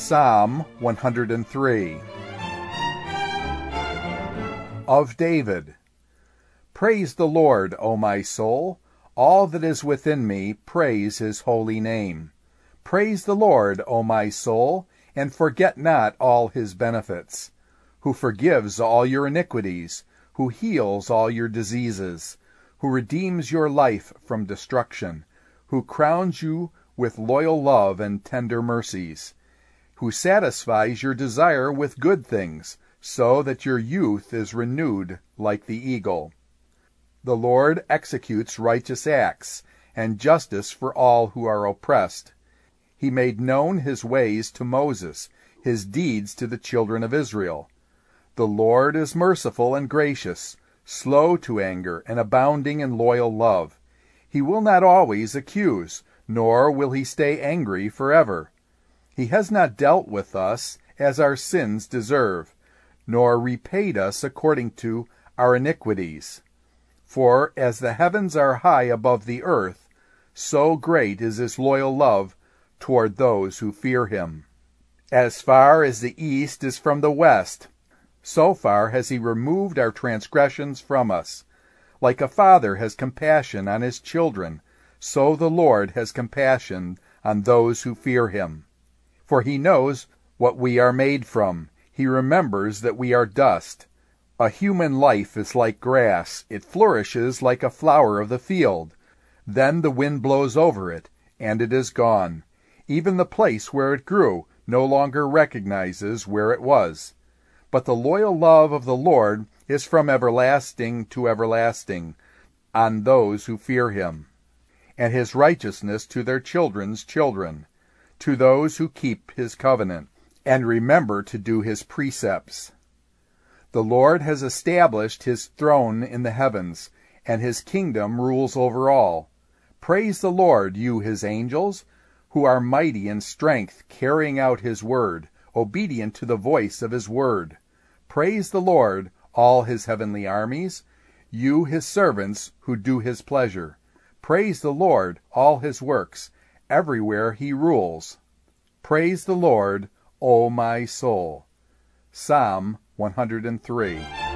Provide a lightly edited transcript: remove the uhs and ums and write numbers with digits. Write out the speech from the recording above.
Psalm 103. Of David. Praise the Lord, O my soul. All that is within me, praise his holy name. Praise the Lord, O my soul, and forget not all his benefits, who forgives all your iniquities, who heals all your diseases, who redeems your life from destruction, who crowns you with loyal love and tender mercies, who satisfies your desire with good things, so that your youth is renewed like the eagle. The Lord executes righteous acts, and justice for all who are oppressed. He made known his ways to Moses, his deeds to the children of Israel. The Lord is merciful and gracious, slow to anger, and abounding in loyal love. He will not always accuse, nor will he stay angry forever. He has not dealt with us as our sins deserve, nor repaid us according to our iniquities. For as the heavens are high above the earth, so great is his loyal love toward those who fear him. As far as the east is from the west, so far has he removed our transgressions from us. Like a father has compassion on his children, so the Lord has compassion on those who fear him. For he knows what we are made from. He remembers that we are dust. A human life is like grass. It flourishes like a flower of the field. Then the wind blows over it, and it is gone. Even the place where it grew no longer recognizes where it was. But the loyal love of the Lord is from everlasting to everlasting on those who fear him, and his righteousness to their children's children, to those who keep his covenant, and remember to do his precepts. The Lord has established his throne in the heavens, and his kingdom rules over all. Praise the Lord, you his angels, who are mighty in strength, carrying out his word, obedient to the voice of his word. Praise the Lord, all his heavenly armies, you his servants who do his pleasure. Praise the Lord, all his works, everywhere he rules. Praise the Lord, O my soul. Psalm 103.